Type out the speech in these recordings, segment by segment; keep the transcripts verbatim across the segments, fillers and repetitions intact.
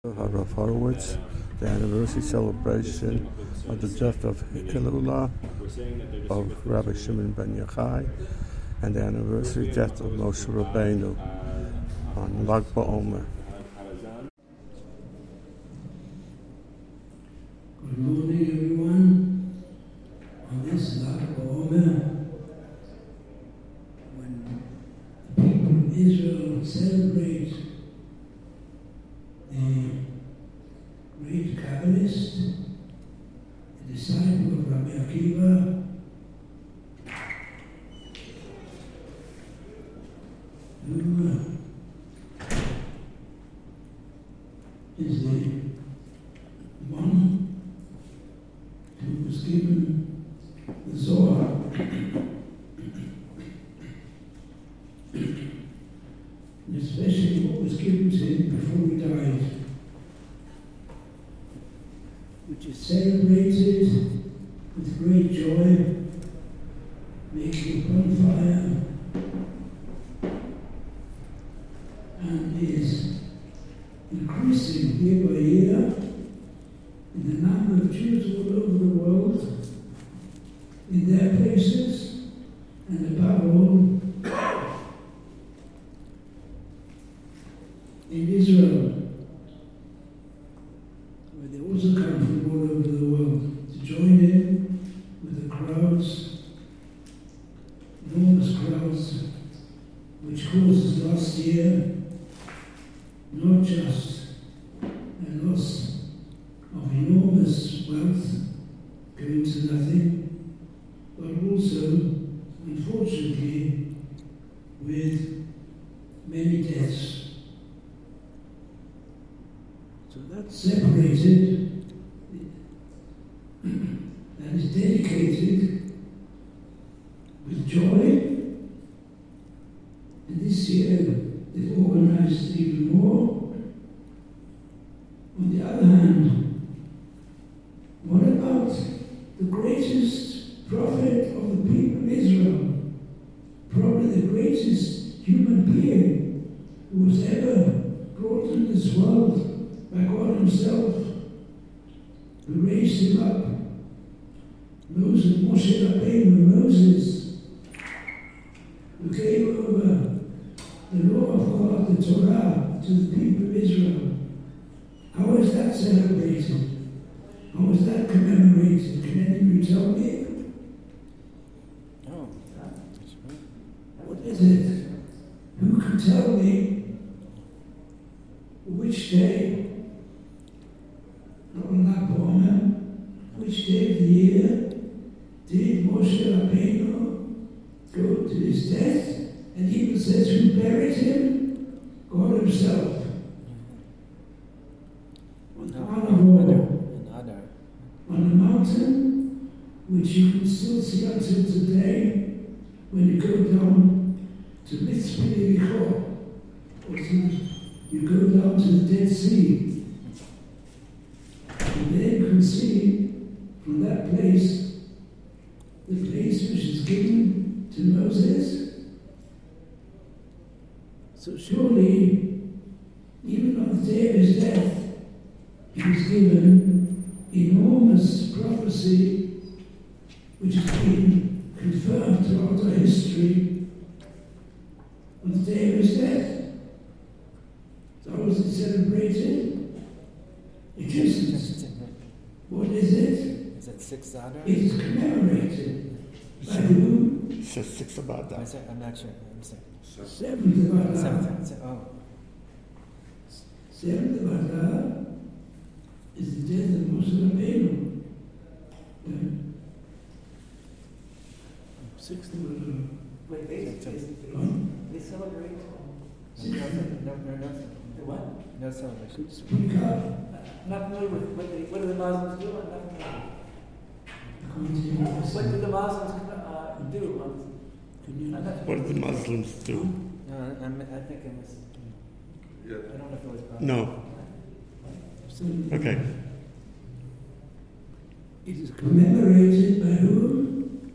Harav Horowitz, the anniversary celebration of the death of Hillel of Rabbi Shimon ben Yochai, and the anniversary death of Moshe Rabbeinu on Lag BaOmer. Good morning, everyone. On this Lag BaOmer, when the people of Israel celebrate the great Kabbalist, the disciple of Rabbi Akiva, who uh, is the one who was given the Zohar. And especially what was given to him before he died, which is celebrated with great joy, making a bonfire, and is increasing year by year in the number of Jews all over the world, in their places, and above all, in Israel, where they also come from all over the world to join in with the crowds, enormous crowds, which causes last year not just a loss of enormous wealth going to nothing, but also, unfortunately, with many deaths. So that's separated, that is dedicated with joy, and this year they've organized even more. On the other hand, what about the greatest prophet of the people of Israel, probably the greatest human being who was ever brought into this world by God Himself, who raised him up, Moses, Moshe Rabbeinu, Moses, who gave over the law of God, the Torah, to the people of Israel. How is that celebrated? How is that commemorated? Can any of you tell me? Oh, what is it? Who can tell me which day? On Lag BaOmer, which day of the year did Moshe Rabbeinu go to his death? And even says who buried him? God Himself. On the Adar. On the mountain, which you can still see until today, when you go down to Mitzpah Yericho, or to, you go down to the Dead Sea. And there you can see from that place, the place which is given to Moses. So surely, even on the day of his death, he was given enormous prophecy which has been confirmed throughout our history on the day of his death. So how is it celebrated? It isn't. What is it? Is it six Adar? It is commemorated. By whom? It says six about I that. said, I'm not sure. I'm saying. Seventh of Adar. Seventh. se- Oh. Seventh of Adar is the death of Moshe Rabbeinu. Yeah. Sixth of Adar. Wait, they, they, Huh? they celebrate. No, no, no, no, What? no celebration. Speak up. I'm not familiar with what they, what do the Muslims do? I'm not familiar. Continue. What do the Muslims uh, do? I'm, Can you- I'm not What did the Muslims do? No, I'm, I think it was. I don't know if it was. Probably. No. Okay. It is commemorated by whom?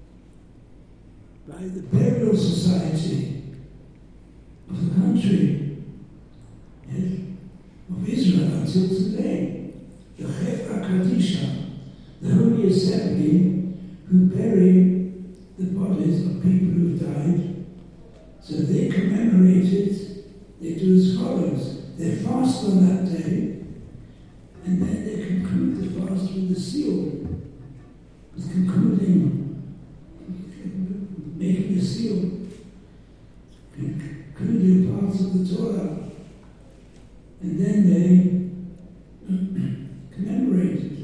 By the Burial Society of the country, yes, of Israel. until today. The Chefra Kadisha, the Holy Assembly, who bury the bodies of people who died. So they commemorate it, they do as follows. They fast on that day, and then they conclude the fast with the seal. With concluding, making the seal, concluding parts of the Torah, and then they commemorate it.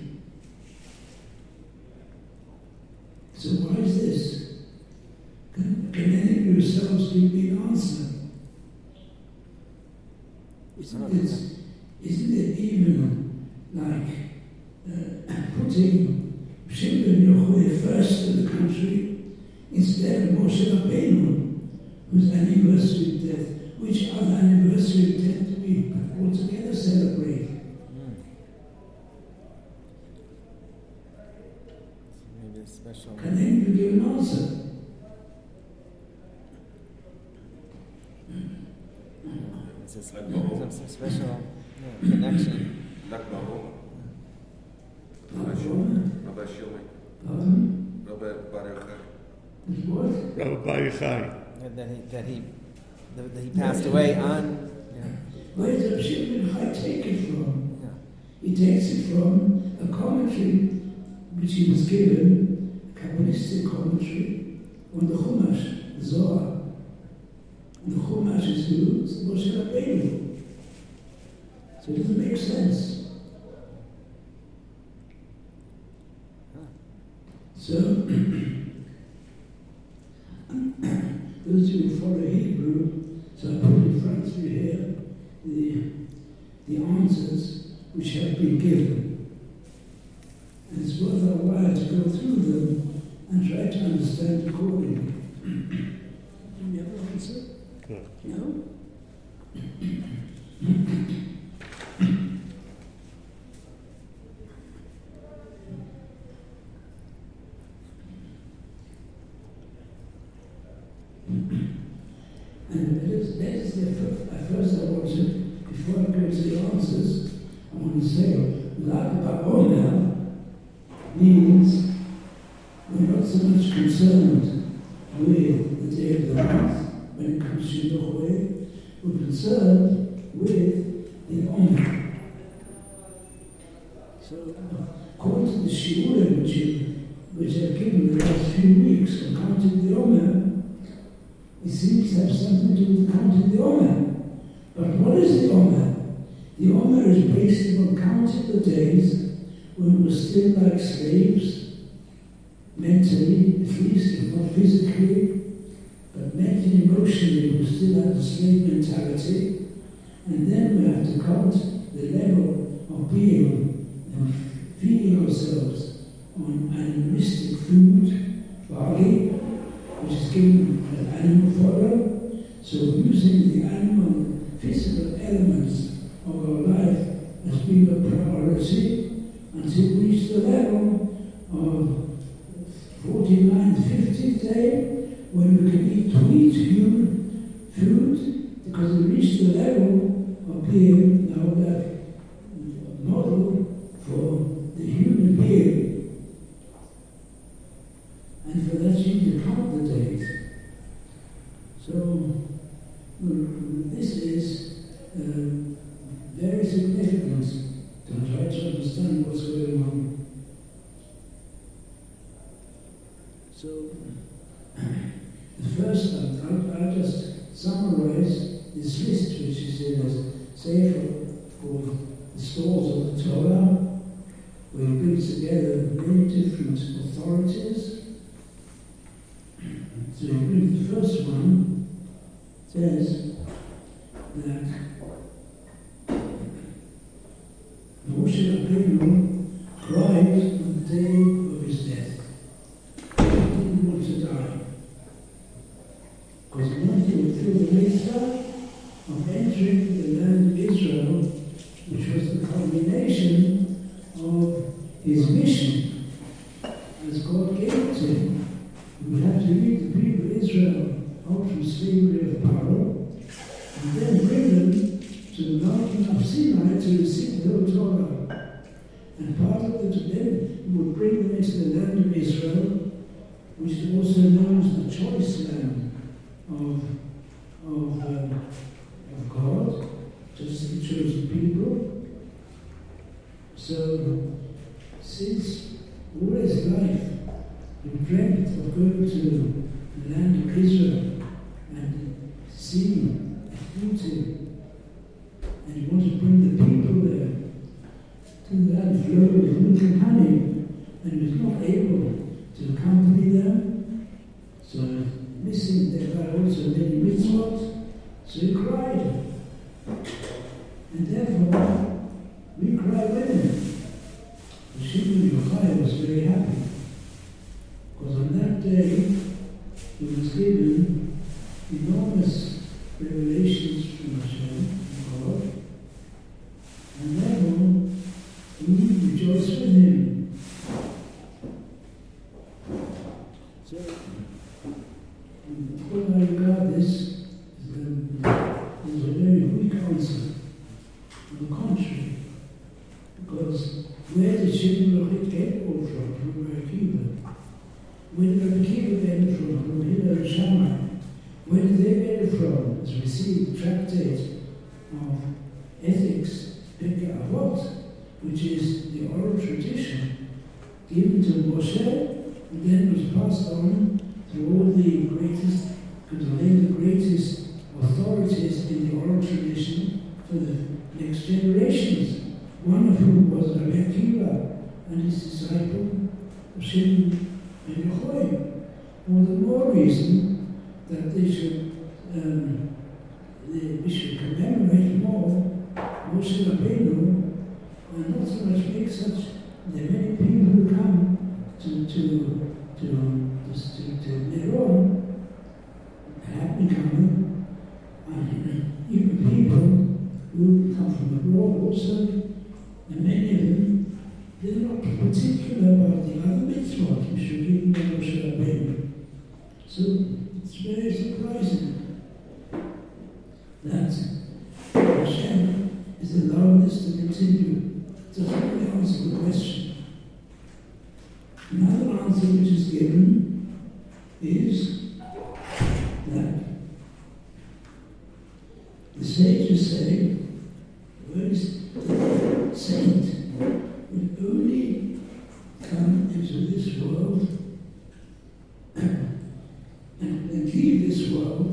So why is this? Can, can any of yourselves give me an answer? Isn't it, isn't it even like uh, putting Shimon Yochai first in the country instead of Moshe Rabbeinu, whose anniversary of death, which other anniversary of death do we altogether celebrate? Maybe a special. Can anybody give an answer? It's a sp- some, some special yeah, connection. Lag BaOmer. Pardon? Rabbi Shlomo. Pardon? Rabbi Bar Yochai. What? Rabbi Bar Yochai. That he that he that, that he passed away on. Yeah. Where does Shimon Yochai take it from? Yeah. He takes it from a commentary which he was given, a Kabbalistic commentary, on the Chumash, the Zohar. And the Chumash is who? It's Moshe Rabbeinu. So it doesn't make sense. Huh. So, those who follow Hebrew, so I put in front of you here the, the answers which have been given. And it's worth our while to go through them and try to understand accordingly. Do you have an answer? No. No? And that is, that is the first, at first I want to, before I go to the answers, I want to say, Lag BaOmer means we're not so much concerned with the day of the month when it comes to Yochai, we're concerned with the Omer. So, according to the Shiurim which, you, which I've given the last few weeks on counting the Omer, it seems to have something to do with counting the Omer. But what is the Omer? The Omer is based on counting the days when we were still like slaves, mentally, at least, if not physically, but mentally, emotionally, we still have the slave mentality. And then we have to count the level of being and feeding ourselves on animalistic food, barley, which is given as animal fodder. So using the animal physical elements of our life as being a priority until we reach the level of forty-ninth, fiftieth day when we can eat to eat human food because we reach the level of being now that model for the human being. And for that you need to count the days. So well, this is uh, very significant to try to understand what's going on. So the first time, I'll, I'll just summarize this list which is in a sefer called the Stores of the Torah, where it brings together many different authorities. So the first one says that Moshe Rabbeinu cried on the day of his death. He didn't want to die. Because he wanted to fulfill the mitzvah of entering the land of Israel, which was the culmination of his mission as God gave it to him. We have to lead the people of Israel out from slavery of Pharaoh and then bring them to the mountain of Sinai to receive the whole Torah. And part of it then would bring them into the land of Israel, which is also known as the choice land of, of, um, of God, just the chosen people. So, since all his life he dreamt of going to the land of Israel and seeing its beauty, and he wanted to bring the people there to the land flowing with milk and honey, and was not able to accompany them, so missing thereby also many mitzvot, so he cried. And therefore, we cry with him. The Shimon Yochai was very happy, because on that day he was given enormous revelations from Hashem, from God, and therefore we rejoice with him. So, when I regard this as a, as a very weak answer, on the contrary, because where did Shimon Yochai get all from? From Rabbi Akiva. Where did Rabbi Akiva get it from? From Hillel and Shammai. Where did they get it from? As we see the tractate of ethics, Pirkei Avot, which is the oral tradition given to Moshe, and then was passed on to all the greatest, could name the greatest authorities in the oral tradition for the next generations. One of whom was Rabbi Akiva and his disciple Shimon ben Yochai. All the more reason that they should, um, they, we should commemorate more Moshe Rabbeinu, and not so much make such. There are many people who come to to to to, to Meron, have been coming, and even people who come from abroad also. And many of them, they're not particular about the other mitzvot which were given by Moshe Rabbeinu. So it's very surprising that Hashem is allowing this to continue. It doesn't really answer the question. Another answer which is given is that the sages say, where is the saint will only come into this world and, and leave this world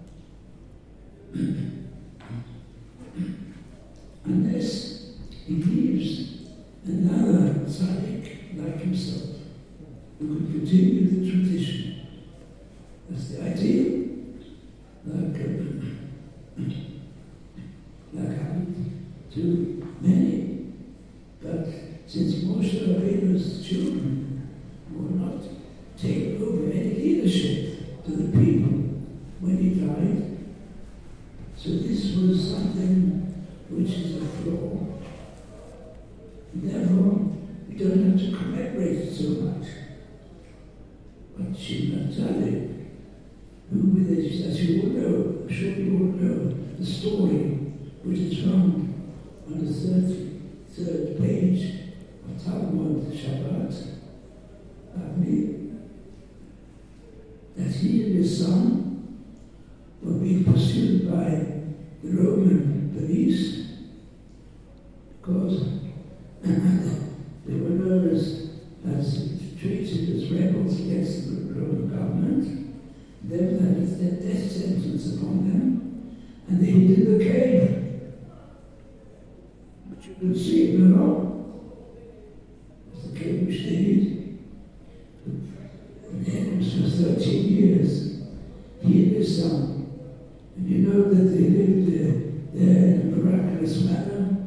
unless he leaves another tzaddik like himself who could continue the tradition. That's the idea. Like, uh, like happened to many. But since Moshe Rabbeinu's children were not taking over any leadership to the people when he died, so this was something which is a flaw. Therefore, we don't have to commemorate it so much. But Shimon Tzaddik, who with it, as you all know, I'm sure you all know, the story which is found on the third, third page of Talmud Shabbat, Avni, that he and his son were being pursued by the Roman police because they were known as, as treated as rebels against the Roman government. They had their death sentence upon them, and they hid in the cave. But you could see it at all. It was the cave which they hid. And it was for thirteen years. He and his son. And you know that they lived there, there in a miraculous manner,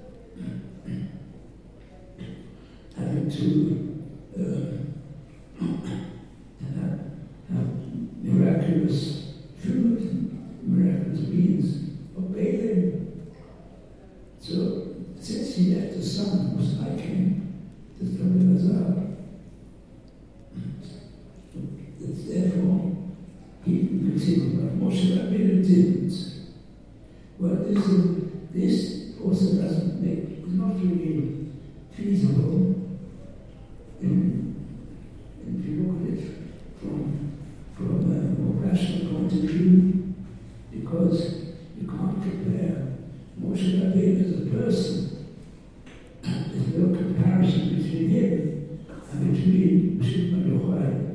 having to uh, have, have miraculous food, miraculous means of bathing. So, since he had a son who was like him, the Elazar, therefore he could continue, but Moshe Rabbeinu didn't. Well, this is this also doesn't make, it's not really feasible in, if you look at it from, from a more rational point of view, because you can't compare Moshe Rabbeinu as a person. There's no comparison between him and between Shimon Yochai.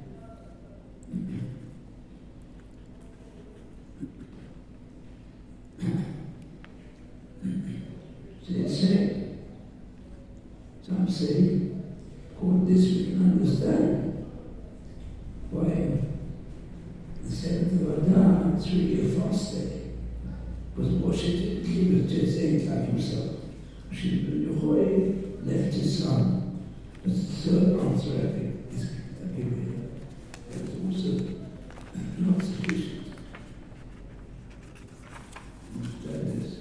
So they say, some say, according to this we can understand why the seventh of Adar, it's really a fast day. Because Moshe didn't keep it to his age like himself. Shimon Yochai left his son. That's the third answer, I think, is that he was also not sufficient. That is.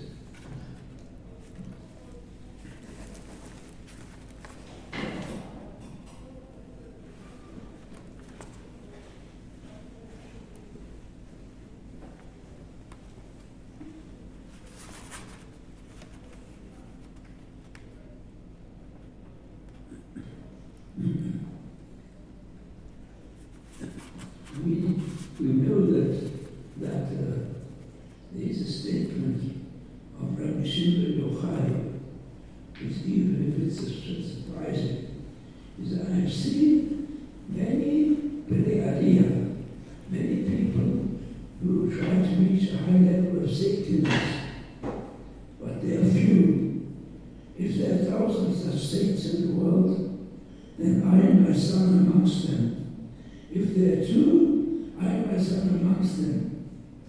We, we know that, that uh, there is a statement of Rabbi Shimon Yochai, which even if it's surprising, is that I've seen many Bnei Aliyah, many people who try to reach a high level of saintliness, but they are few. If there are thousands of saints in the world, then I and my son amongst them. If there are two, I and my son amongst them.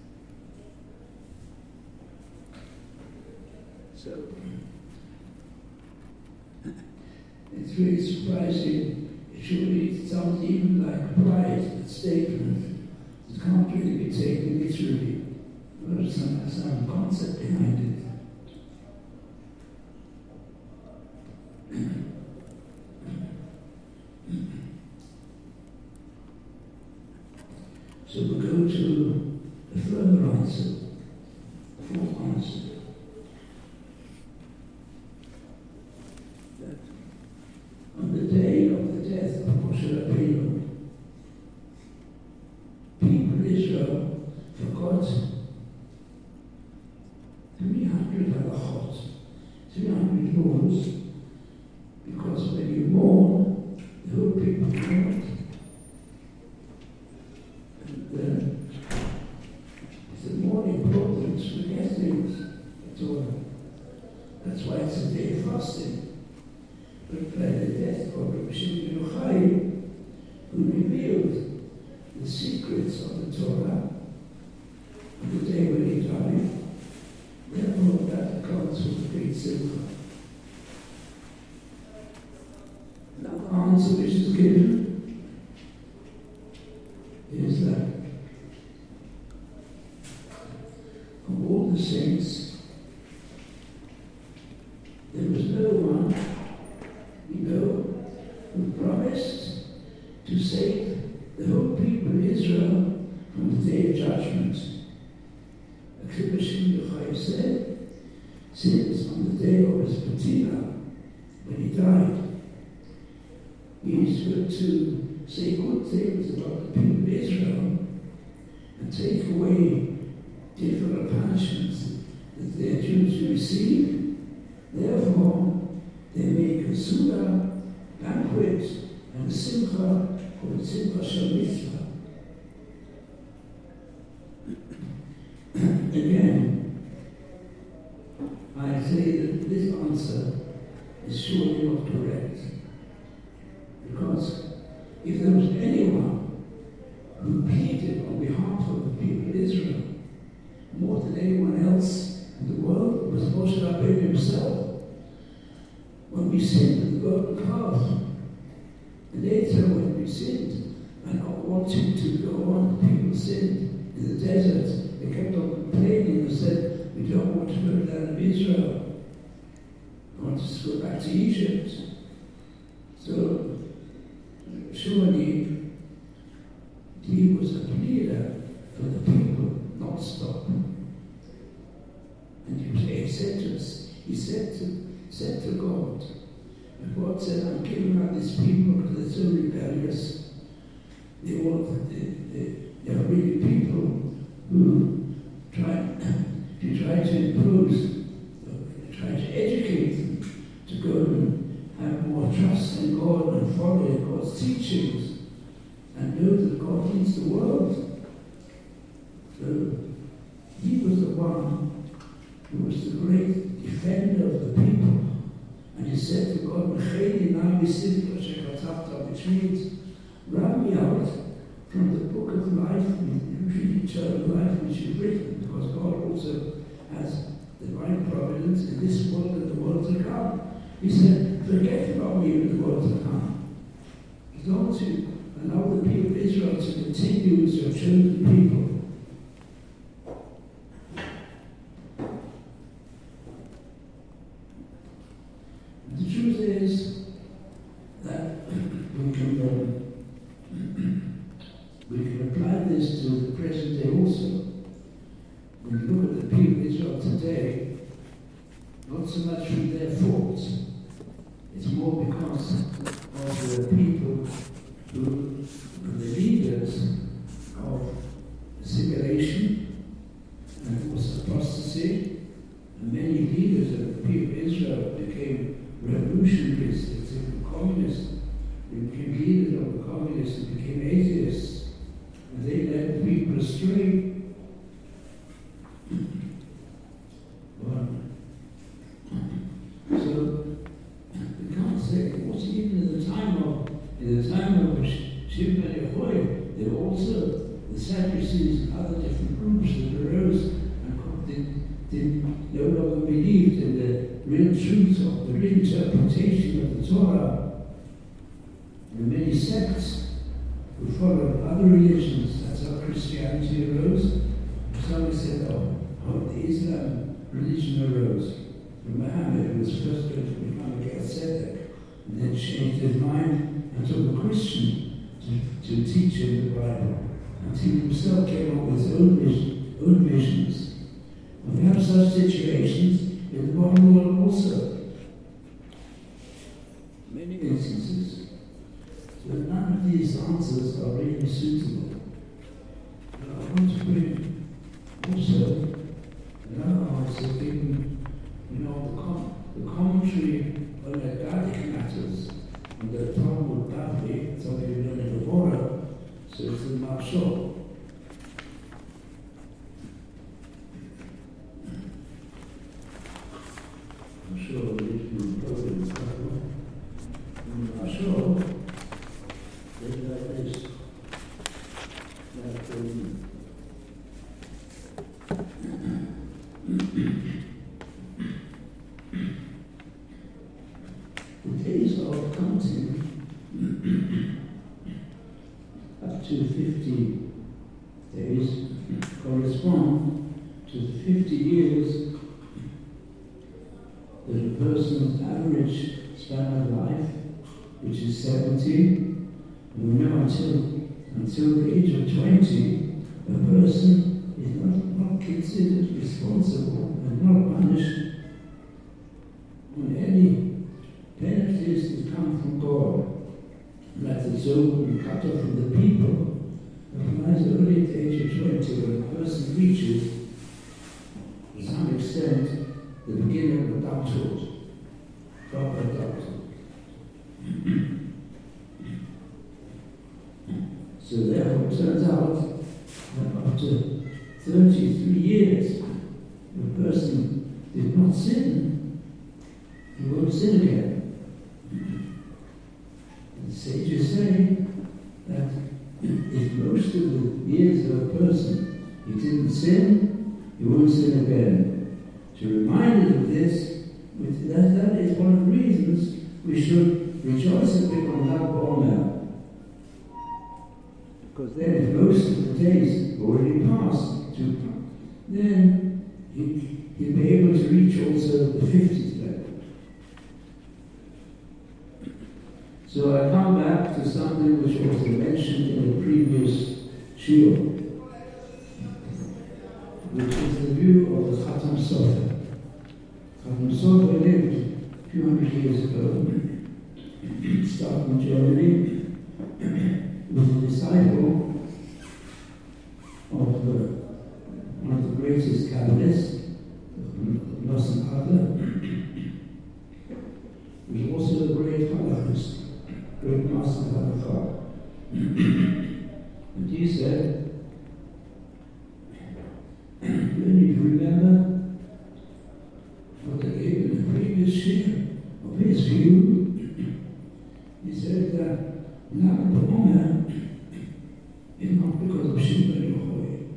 So, it's really surprising. Surely it sounds even like pride, that statement. It can't really be taken literally. There's some, some concept behind it. So we'll go to the further answer, the fourth answer. That on the day of the death of Moshe Rabbeinu, people of Israel forgot three hundred halachot, three hundred laws, because when you mourn, the whole people mourn. And uh, it's more important to forget things at all. That's why it's a day of fasting. But by the death of Rabbi Shimon Yochai, who revealed the secrets of the Torah on the day when he died, therefore that accounts for the great simcha. Now the answer which is given is that of all the saints, there was no one we know who promised to save the whole people of Israel from the day of judgment. Like Rabbi Shimon Yochai said, since on the day of his patina, when he died, he used to say good things about the people of Israel and take away different punishments that they are due to receive. Therefore, they make a Suda banquet and a Simcha called Simcha Shel Mitzvah. Again, I say that this answer is surely not correct. Because if there was anyone who pleaded on behalf of the people of Israel more than anyone else in the world, it was Moshe Rabbeinu himself. When we sinned with the golden calf, and later when we sinned and not wanting to go on, people sinned in the desert. They kept on complaining and said, we don't want to go to the land of Israel. We want us to go back to Egypt. So, surely, he was a pleader for the people, not stop. And he said he said to, said to God, and God said, I'm giving out these people because they're so rebellious. They, want, they, they, they are really people who try, if you try to impose, try to educate them to go and have more trust in God and follow God's teachings and know that God leads the world. So he was the one who was the great defender of the people. And he said to God, which means, run me out from the book of life, and eternal life which you've written, because God also has divine providence in this world and the world to come. He said, forget about me in the world to come. As long as you allow the people of Israel to continue as your chosen people. The truth is that we can, uh, we can apply this to the present day also. When you look at the people of Israel today, not so much from their faults, it's more because of the people who are the leaders of assimilation and also apostasy, and many leaders of the people of Israel became revolutionaries, they became communists, they became leaders of the communists and became atheists, and they led people astray. Well, so we can't say, also even in the time of in the time of Shimon ben Yochai, there were also the Sadducees and other different groups that arose and did, did no longer believed in the real truth of the real interpretation of the Torah. There were many sects who followed other religions. That's how Christianity arose. Some said, oh, oh, the Islam religion arose. Muhammad was first going to become a Melchizedek, and then changed his mind and took a Christian to, to teach him the Bible. And he himself came up with his own, vision, own visions. And we have such situations in the modern world also. Many instances. So none of these answers are really suitable. But I want to bring also another answer given, you know, the, com the commentary on Agadic matters in the Talmud Bavli, some of you know in the Torah, so it's in Mashal. I'm sure the original program is that one. In Mashal, there's like this. Like, um, the days of counting up to fifty days correspond to the fifty years that a person's average span of life, which is seventy, and we know until, until the age of twenty, a person is not, not considered responsible and not punished on any penalties that come from God. That is so we cut off from the people, applies only at the age of twenty, when a person reaches, to some extent, the beginning of adulthood, proper adulthood. So therefore it turns out that after thirty-three years, if a person did not sin, he won't sin again. The sages say that if most of the years of a person he didn't sin, he won't sin again. To remind us of this, that, that is one of the reasons we should rejoice a bit on Lag BaOmer. Because then if most of the days already passed, to, then he, he'll be able to reach also the fiftieth level. So I come back to something which was mentioned in the previous shiur, which is the view of the Khatam Sofer. Khatam Sofer few hundred years ago, started in Germany, was a disciple of uh, one of the greatest Kabbalists, Nosson Adler. He was also a great halakhist, great master of halakha. And he said, you need to remember what they gave in the previous year of his view. He said that now the woman is not because of Shiva Yohoi.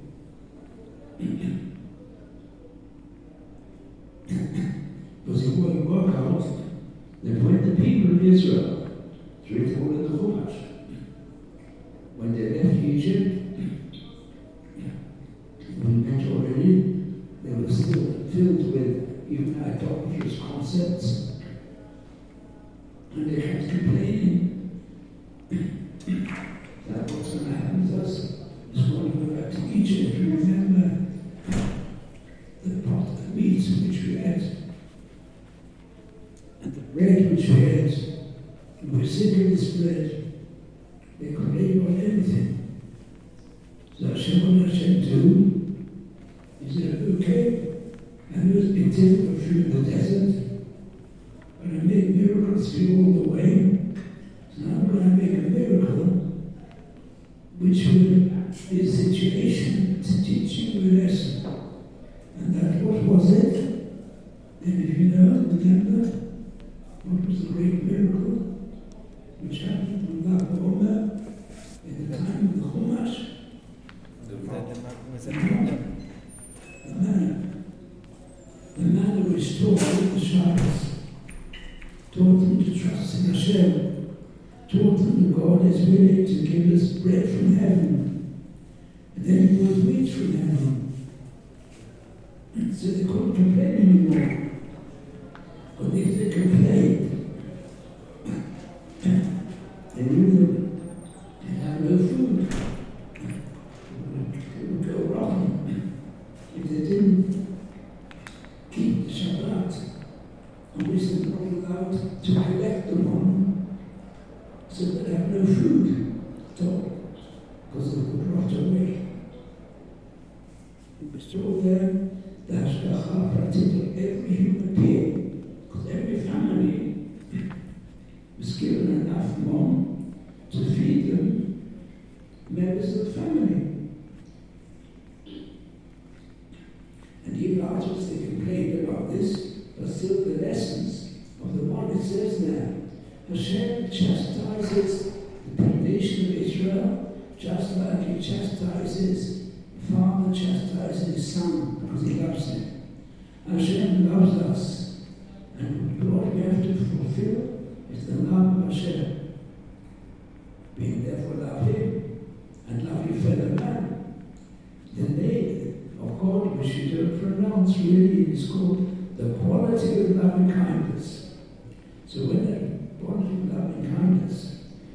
Because he wouldn't work out that when the people of Israel, it's written all in the Chumash, when they left Egypt, we met already, they were still filled with even idolatrous concepts. And they kept complaining that what's going to happen to us is when we go back to Egypt. Remember the pot of meat which we ate, and the bread which we ate, and we're sick of this bread. They complain about anything. So Hashem, what Hashem do? He said, okay, and it was been difficult through the desert, but I made miracles for you all the way. So now I'm going to make a miracle which will be a situation to teach you a lesson. And that, what was it? And if you know, remember, what was the great miracle which happened from Lag BaOmer in the time of the Chumash? The man, the man who restored the Shabbos, taught them to trust in Hashem, taught them that God is willing to give us bread from heaven, and then he brought wheat from heaven. And so they couldn't complain anymore. But if they complained, they knew that they had no food. It would go rotten if they didn't keep the Shabbat, on which they were not allowed to collect the money, so they have no food at all, because they would rot away. It was told them that Hashgacha practically every human being, because every family was given enough money to feed them members of the family. And even after they complained about this, but still the lessons of the one it says there, Hashem chastises the nation of Israel just like he chastises, the father chastises his son because he loves him. Hashem loves us, and what we have to fulfill is the love of Hashem. Being therefore love him and love your fellow man. The name of God, which you don't pronounce really, is called the quality of loving kindness. So when that quality of loving kindness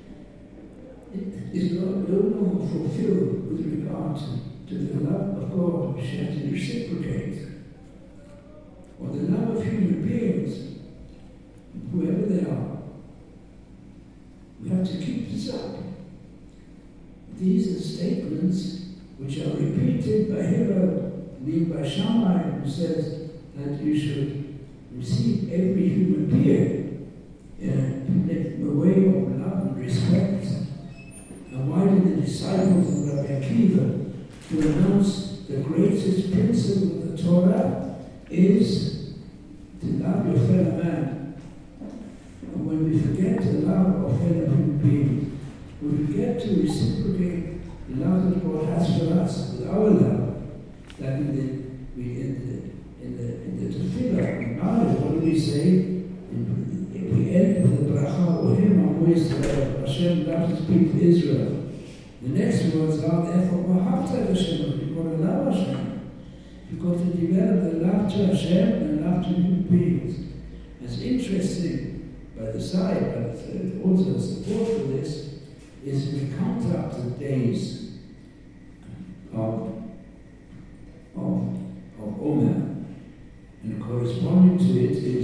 is not no longer fulfilled with regard to, to the love of God, which you have to reciprocate, or the love of human beings, whoever they are, we have to keep this up. These are statements which are repeated by Hillel, named by Shammai, who says that you should receive every human being in a way of love and respect. And why did the disciples of Rabbi Akiva, who announced the greatest principle of the Torah, is to love your fellow man? And when we forget to love our fellow human beings, when we forget to reciprocate the love that God has for us with our love, that in the we in the in the in the tefillah, in Ma'ariv, what do we say? In, we end with the bracha Ohim HaMoisrael, Hashem loves his people Israel. The next words are therefore Mahavta Hashem. You've got to love Hashem. You've got to develop the love to Hashem and love to human beings. It's interesting, by the side, but also support for this, is we count up the days of, of, of Omer, and corresponding to it is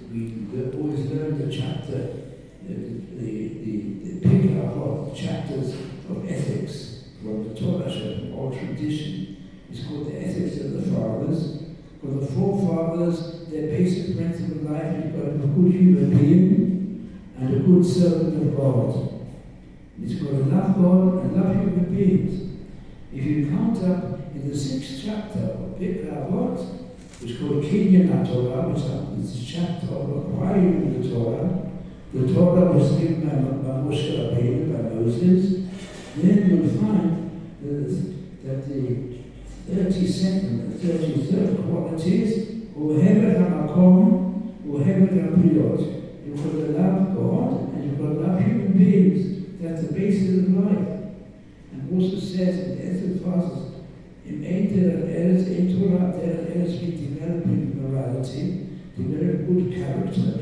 we always learn the chapter, the, the, the, the pick up of chapters of ethics from the Torah, or tradition. It's called the ethics of the fathers. For the forefathers, their basic principle of life is to be a good human being and a good servant of God. It's called to love God and love human beings. If you count up in the sixth chapter of Pirkei Avot, which is called Kinyan HaTorah, which is a chapter of acquiring the Torah, the Torah was given by, by Moshe Rabbeinu, by Moses, then you'll find that, that the thirty-second and thirty-third qualities, Ohevet HaMakom, Ohevet HaBriot. You've got to love God and you've got to love human beings. That's the basis of life. And also says in the Ethic Fathers, in Eider Eretz, in Torah, there is developing morality, develop good character,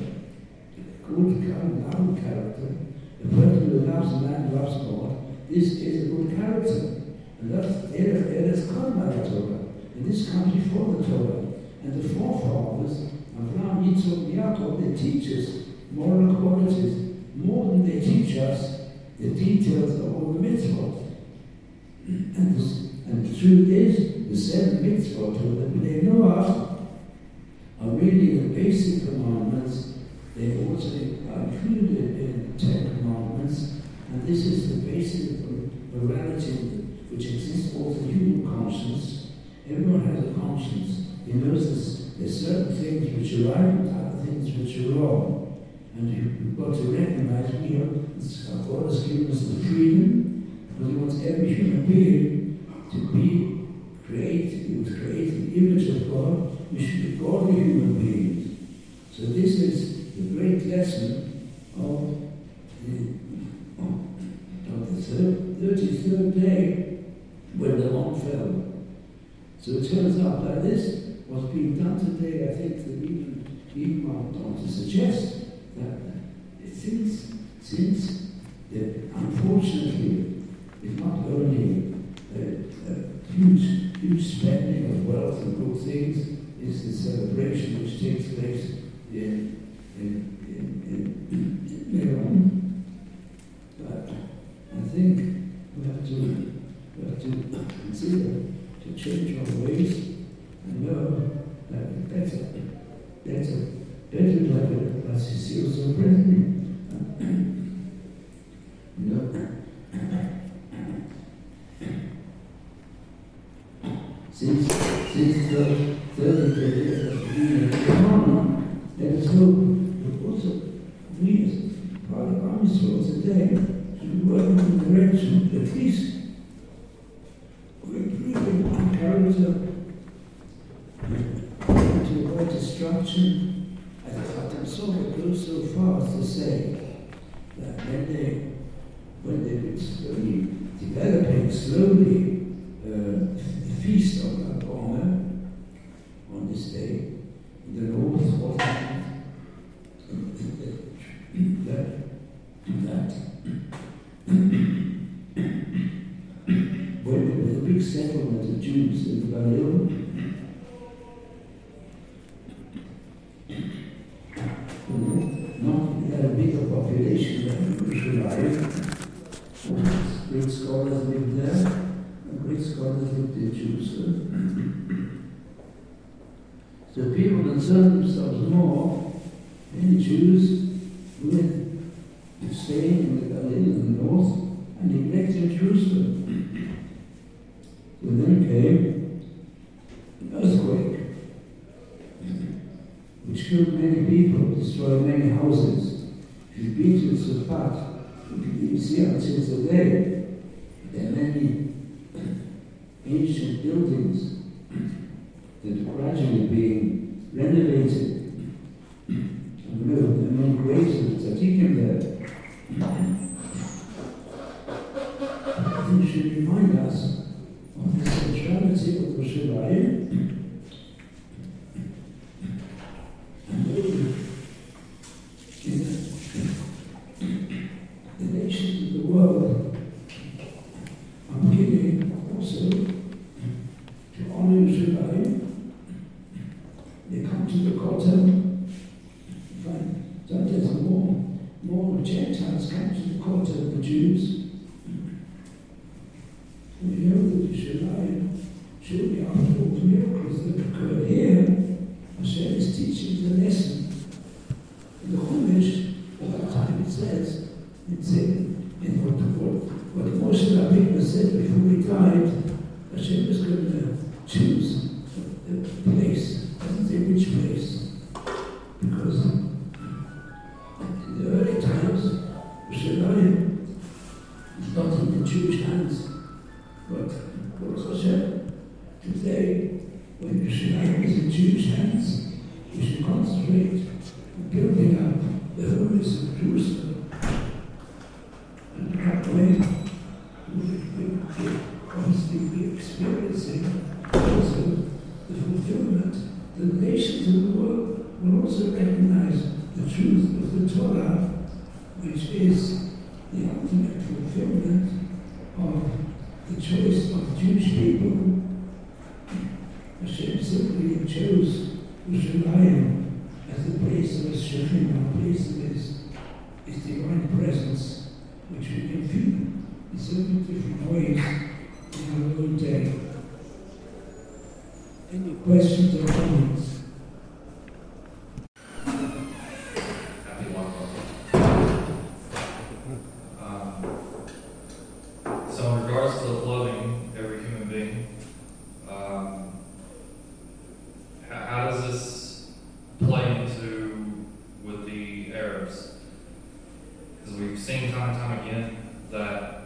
good love character. The person who loves the man loves God. This is a good character. And that's Eretz Eretz Karma Torah. And this comes before the Torah. And the forefathers, Abraham, Yitzhak, Yaakov, they teach us moral qualities more than they teach us the details of all the mitzvot. And, this, and the truth is, the seven mitzvot that they know of are really the basic commandments. They also are included in the Ten Commandments, and this is the basis of morality which exists also in human conscience. Everyone has a conscience. He knows this, there's certain things which are right and other things which are wrong. And you've got to recognize we are, God has given us the freedom, because He wants every human being to be created. He was created in the image of God. We should be godly human beings. So this is the great lesson of the, of the third, thirty-third day when the bomb fell. So it turns out that this was being done today. I think that even, even I want to suggest that since, since that unfortunately, it's not only a, a huge, huge spending of wealth and good things, it's the celebration which takes place in, in, in, in, in Meron. But I think we have to, we have to consider to change our ways and know that better, better, better like as you see also presently. You know, since since the third day of the Quran, let us hope that also we as part of our Israel today should be working in the direction at least of improving our character to avoid destruction. And so it goes so far as to say that when they when they were slowly developing slowly uh, the feast of Lag B'Omer on this day in the north, what happened? that that when there was a big settlement of Jews in the Galil, not had a bigger population than Yerushalayim. Great scholars lived there, and great scholars lived in Jerusalem. So people concerned themselves more, many Jews, with staying in the Galilee in the north and neglected Jerusalem. So then came an earthquake, which killed many people, destroyed many houses. If you've been to Tzfat, you see until today, there are many ancient buildings that are gradually being renovated. And we have the main graves of the Tzaddikim there. I think it should remind us of the centrality of Yerushalayim. The nations of the world are beginning also to honor Yerushalayim. They come to the Kotel come to the court of the Jews. We know that Yerushalayim, surely after all the miracles that occurred here, Hashem is teaching the lesson. In the Chumash, all the time it says, it's in, in what, what, what Moshe Rabbeinu said before he died, Hashem is going to choose a place. It doesn't say which place. Because in the early times, Yerushalayim is not in the Jewish hands. But Baruch Hashem, today, when Yerushalayim is in Jewish hands, we should concentrate on building up the homes of Jerusalem. And that way, we will obviously be experiencing also the fulfillment. The nations of the world will also recognize the truth of the Torah, which is the ultimate fulfillment of the choice of Jewish people. Hashem simply chose Yerushalayim as the place of His Shekhinah, a place of His, His divine presence, which we can feel in so many different ways in our own day. Any questions or comments? So in regards to loving every human being, um, how, how does this play into with the Arabs? Because we've seen time and time again that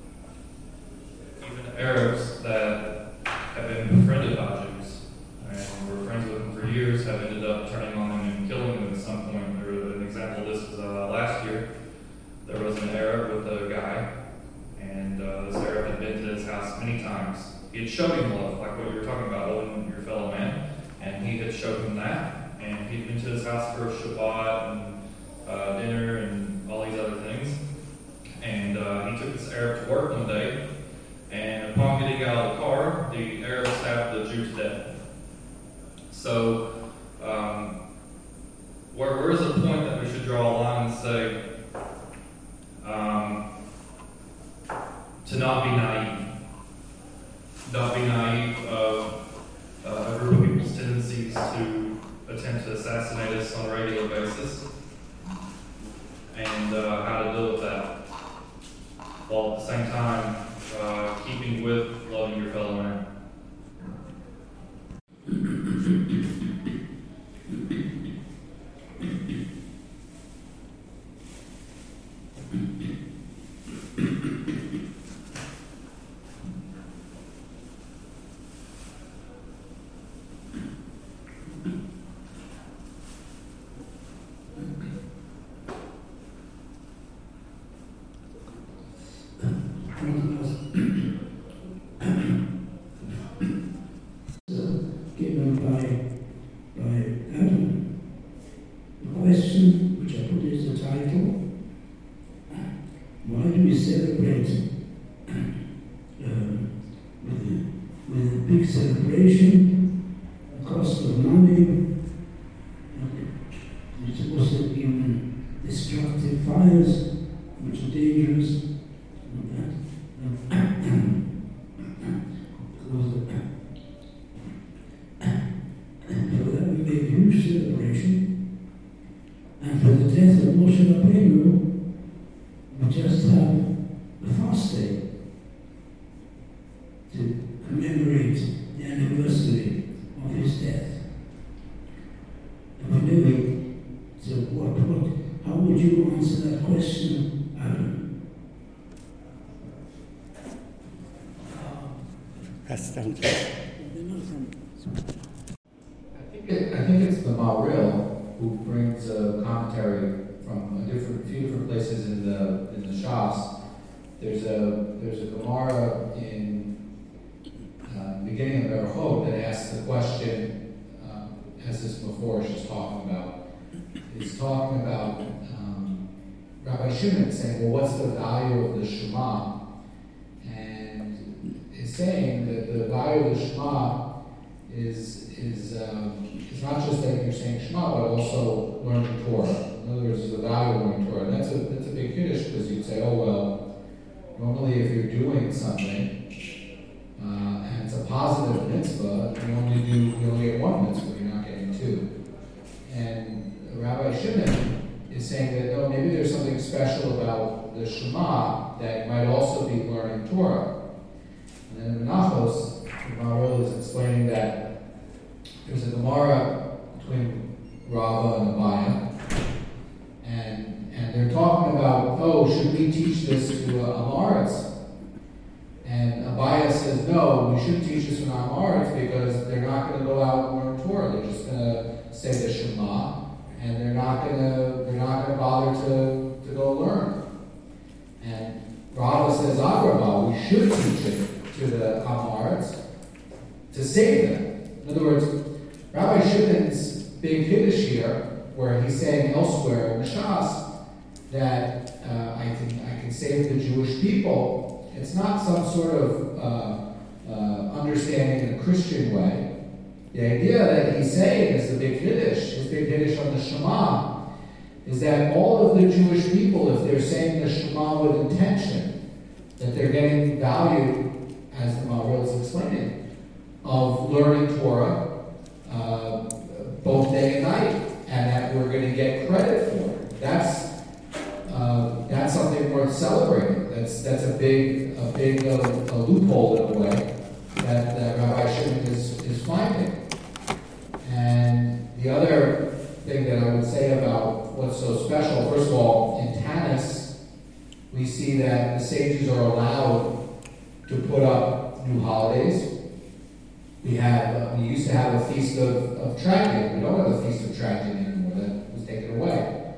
even Arabs that have been befriended by Jews and were friends with them for years have ended up turning on them and killing them at some point. There was an example of this was uh, last year. There was an Arab with a guy. And uh, this Arab had been to his house many times. He had showed him love, like what you were talking about, loving your fellow man. And he had showed him that. And he'd been to his house for Shabbat and uh, dinner and all these other things. And uh, he took this Arab to work one day. And upon getting out of the car, the Arab stabbed the Jew to death. So, um, where, where is the point that we should draw a line and say, um, to not be naive, not be naive of uh, a group of people's tendencies to attempt to assassinate us on a regular basis, and uh, how to deal with that, while at the same time uh, keeping with loving your fellow man. Given by, by Adam. The question, which I put as the title, why do we celebrate um, with, with a big celebration, the cost of money, it's also even destructive fires, which are dangerous, and that. For that we make a huge celebration, and for the death of Moshe Rabbeinu, we just have a fast day to commemorate the anniversary of his death. And we know it. So what, what, how would you answer that question, Adam? That's down. I think, it, I think it's the Maharil who brings a commentary from a different, few different places in the in the Shas. There's a there's a Gemara in uh, the beginning of Berachot that asks the question, um, as this before she's talking about, is talking about um, Rabbi Shimon saying, well, what's the value of the Shema? And is saying that the value of the Shema is is um, it's not just that you're saying Shema, but also learning Torah. In other words, the value of learning Torah. And that's a that's a big Big Kiddush, because you'd say, oh, well, normally if you're doing something, uh, and it's a positive mitzvah, you only do, you only get one mitzvah, you're not getting two. And Rabbi Shimon is saying that, no, maybe there's something special about the Shema that might also be learning Torah. And then in Menachos, the Maharil is explaining that there's a Gemara between Rava and Abaya, and and they're talking about, oh, should we teach this to uh, Amaretz? And Abaya says, no, we shouldn't teach this to Amaretz because they're not going to go out and learn Torah. They're just going to say the Shema, and they're not going to they're not going to bother to to go learn. And Rava says, Agrabah, we should teach it to the Amaretz to save them. In other words, Rabbi Shimon's big Kiddush here, where he's saying elsewhere in the Shas that uh, I can I can save the Jewish people. It's not some sort of uh, uh, understanding in a Christian way. The idea that he's saying is the big Kiddush, his big Kiddush on the Shema, is that all of the Jewish people, if they're saying the Shema with intention, that they're getting value, as the Maharil is explaining, of learning Torah uh, both day and night, and that we're going to get credit for it. That's uh, that's something worth celebrating. That's that's a big a big uh, a loophole in a way that, that Rabbi Shimon is is finding. And the other thing that I would say about what's so special, first of all, in Tanis, we see that the sages are allowed to put up new holidays. We have, uh, we used to have a feast of, of tragedy. We don't have a feast of tragedy anymore. That was taken away.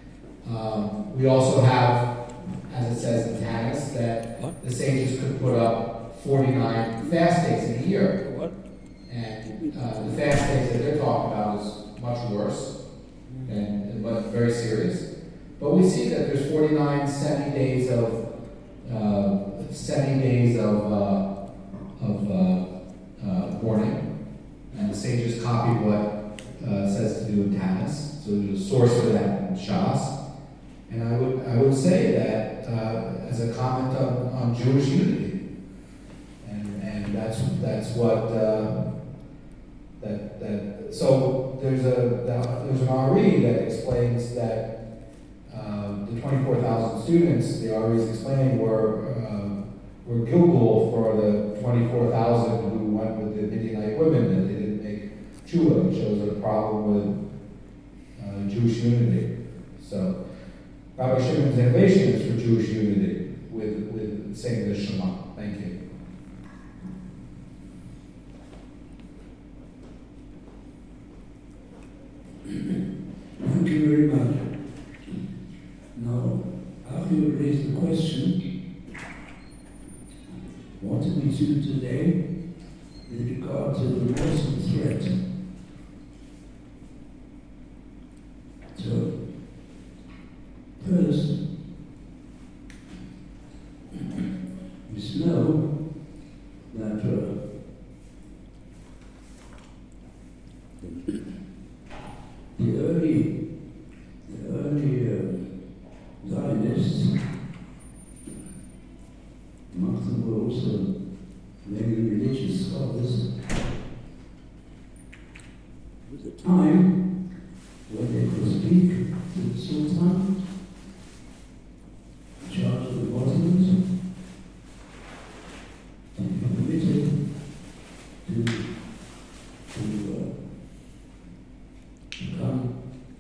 Um, we also have, as it says in Tanis, that what? the sages could put up forty-nine fast days in a year. What? And uh, the fast days that they're talking about is much worse, and but very serious. But we see that there's forty-nine semi days of uh, semi days of uh, of uh, uh, mourning, and the sages copy what uh, says to do in Tanis. So there's a source for that in Shas. And I would I would say that uh, as a comment on, on Jewish unity, and and that's that's what uh, that that so there's a there's an R E that explains that uh, the twenty-four thousand students the R E is explaining were uh, were Gilgul for the twenty-four thousand who went with the Midianite women and they didn't make tshuva. It shows a problem with uh, Jewish unity. So. Rabbi Shimon's innovation is for Jewish unity with, with saying the Shema. Thank you. Thank you very much. Now, after you raised the question, what do we do today with regard to the Muslim threat? So, first, you must know that uh, the early, the early uh, Zionists, amongst them were also many religious scholars. There was a time when they could speak to the Sultan, charge of the Muslims, and be permitted to, to uh, come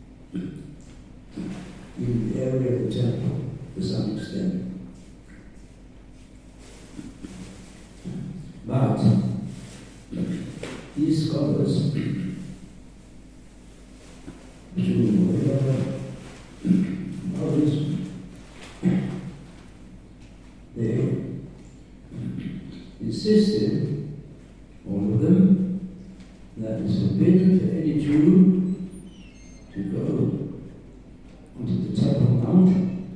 in the area of the temple to some extent. But these scholars, Jew, whatever, others, they insisted, all of them, that it's forbidden for any Jew to go onto the Temple Mount,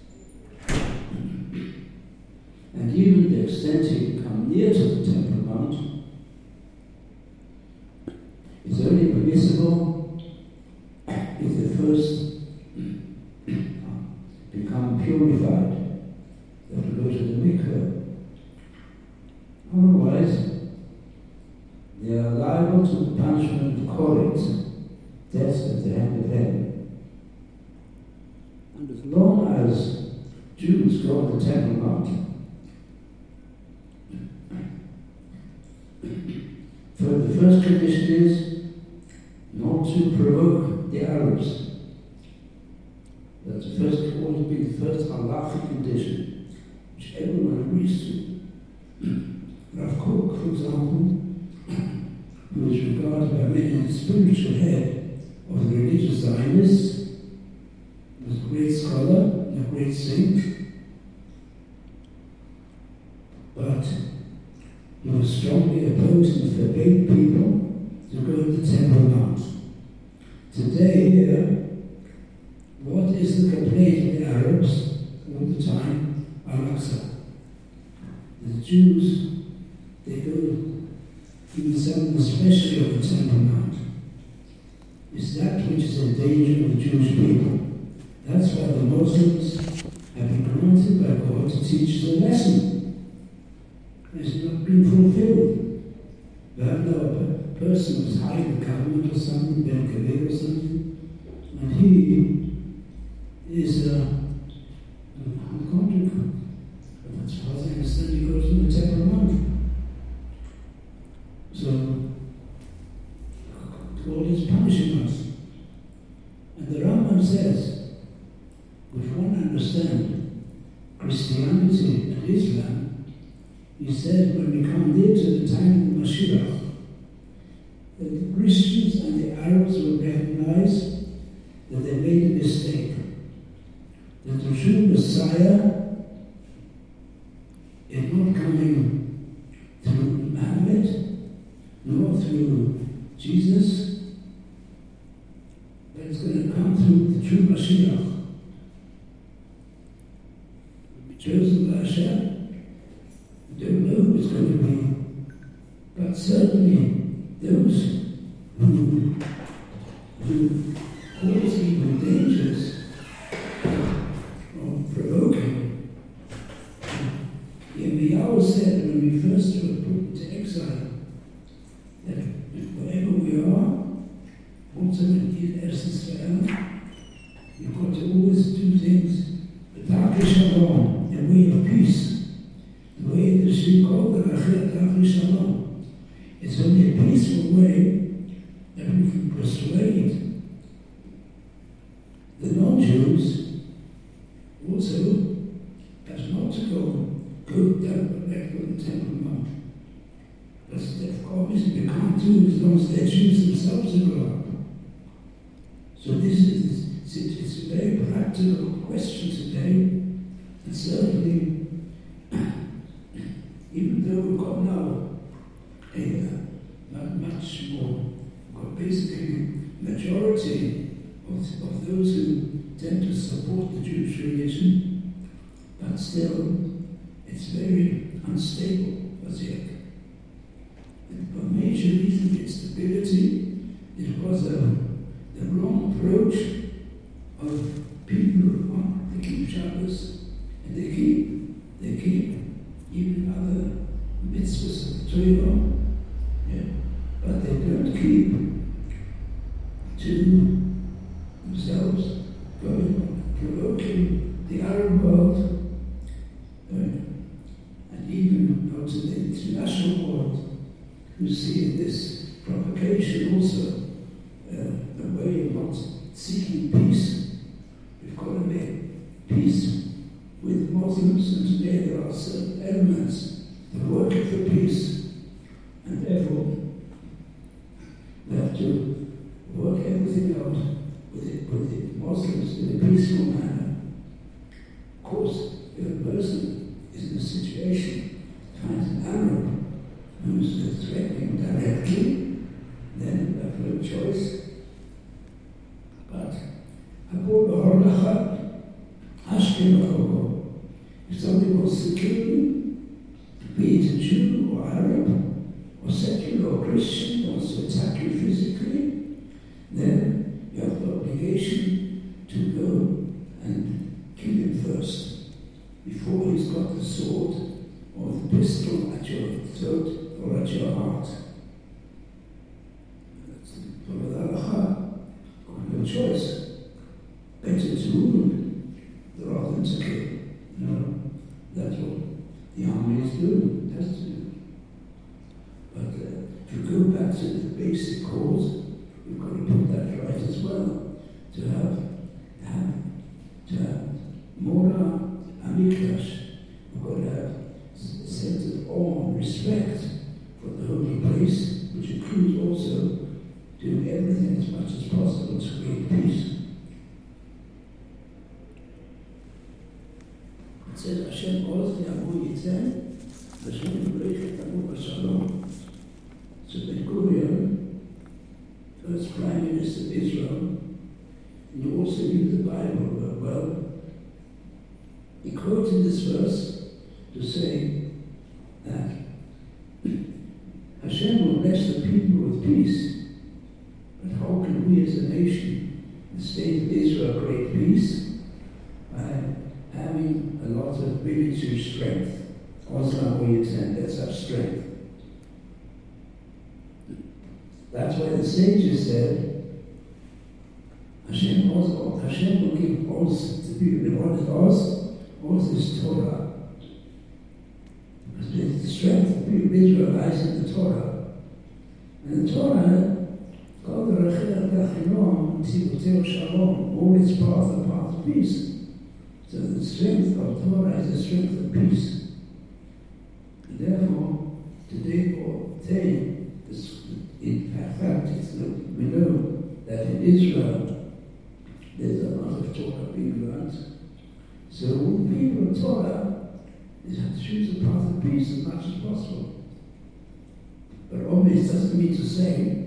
and even the extent he can come near to the Temple Mount is only permissible if the first, become purified. They have to go to the mikveh. Otherwise, they are liable to the punishment of koret, death at the hand of heaven. And as long as Jews go on the Temple Mount, for the first condition is not to provoke the Arabs. That's the first, always be the first halachic condition, which everyone agrees to. Rav Kook, for example, who is regarded by many as the spiritual head of the religious Zionists, was a great scholar and a great saint, but he was strongly opposed and forbade people to go to the Temple Mount. Today, uh, what is the complaint of the Arabs all the time? Al-Aqsa. The Jews, they go, even some especially on the Temple Mount. It's that which is in danger of the Jewish people. That's why the Muslims have been granted by God to teach the lesson. It's not been fulfilled. But no, a person was high in the government or something, Ben Kabir or something, and he is uh, on the contrary. But as far as I understand, he goes to the Temple Mount. So, God is punishing us. And the Rambam says, if one understands Christianity and Islam, he said, when we come near to the time of Mashiach, that the Christians and the Arabs will recognize that they made a mistake. That the true Messiah is not coming through Muhammad, nor through Jesus, but it's going to come through the true Mashiach. Be chosen by Hashem. Don't know who it's going to be, but certainly those who, who cause even dangers of provoking. Yirmiyahu said when we first were put into exile that wherever we are, also in Eretz Israel, you've got to always do things without shalom, a way of peace. The way that she called the Rachet Davri Shalom. It's only a peaceful way that we can persuade the non-Jews also as not to go go down back to the Temple Mount. That's they've obviously become Jews as long as they're Jews themselves to grow up. So this is it's, it's a very practical question today, and certainly even though we've got now a uh, much more, we've got basically majority of, of those who tend to support the Jewish religion, but still it's very unstable as yet. And a major reason for its stability is because of the wrong approach of people who want to keep Shabbos, and they keep, they keep even other mitzvahs of the Torah, yeah, but they don't keep to themselves going, provoking the Arab world, uh, and even out to the international world, who see in this provocation also uh, a way of not seeking peace. We've got to make peace with Muslims, and today there are certain elements that work for peace, and therefore we have to work everything out with it, with the Muslims in a peaceful manner. Of course, if a person is in a situation, finds an Arab who's threatening directly, then we have no choice. But Abu Hurairah, Ashkenaz, if somebody wants to kill you, be it a Jew or Arab, or secular or Christian, wants to attack you physically, then you have the obligation to go and kill him first, before he's got the sword or the pistol at your throat or at your heart. Follow the halakha, no choice. Better to wound rather than to kill. No, that's what the army is doing, has to do. But uh, if you go back to the basic cause, we've got to put that right as well. To have, have, to have Mora Amikdash, we've got to have a sense of awe and respect for the holy place, which includes also doing everything as much as possible to create peace. It says, Hashem Oz Yamu Yitzhen, Hashem Yibreich Tamu Bashalom. So Ben Gurion, first Prime Minister of Israel, and you also knew the Bible well, he quoted this verse to say that Hashem will bless the people with peace, but how can we as a nation, the state of Israel, create peace? By having a lot of military strength. Oslam Oyetan, that's our strength. That's why the sages said, Hashem, Oz, Hashem will give Oz to people. And what is Oz? Oz is Torah. Because the strength of people of Israel lies in the Torah. And the Torah, God the Rachel Gachinom, Tzivoteo Shalom, always path the path of peace. So the strength of Torah is the strength of peace. And therefore, today or today, this, in fact, it's, we know that in Israel, there's a lot of Torah being learned. So when people of Torah, they have to choose the path of peace as much as possible. But obviously, it doesn't mean to say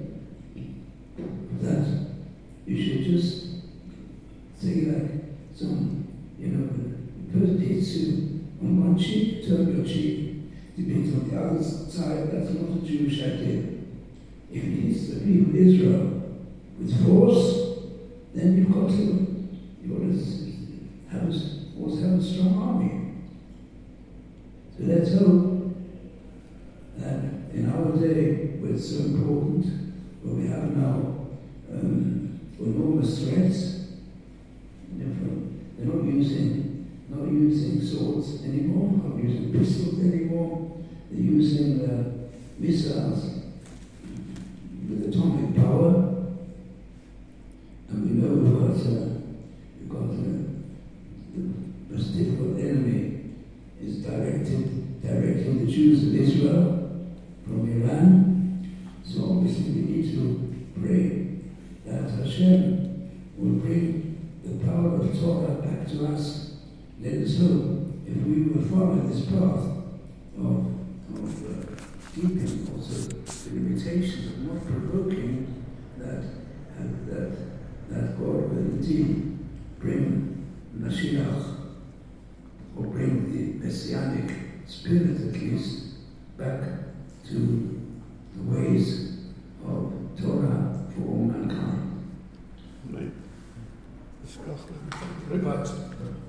that you should just say like some, you know, put it to on one cheek, turn your cheek, depends on the other side. That's not a Jewish idea. If it hits the people of Israel with force, then you've got to, you've got to have a, always have a strong army. So let's hope that in our day, where it's so important, where we have now um, enormous threats, they're not using, not using swords anymore, not using pistols anymore. They're using uh, missiles with atomic power, and we know we've got, uh, we've got uh, the most difficult enemy is directed, directing the Jews of Israel from Iran. So obviously we need to pray that Hashem will bring the power of Torah back to us. Let us hope if we will follow this path of, of uh, keeping also the limitations of not provoking, that uh, that that God will indeed bring Mashiach, or bring the Messianic spirit at least, back to the ways of Torah for all mankind. Nee. But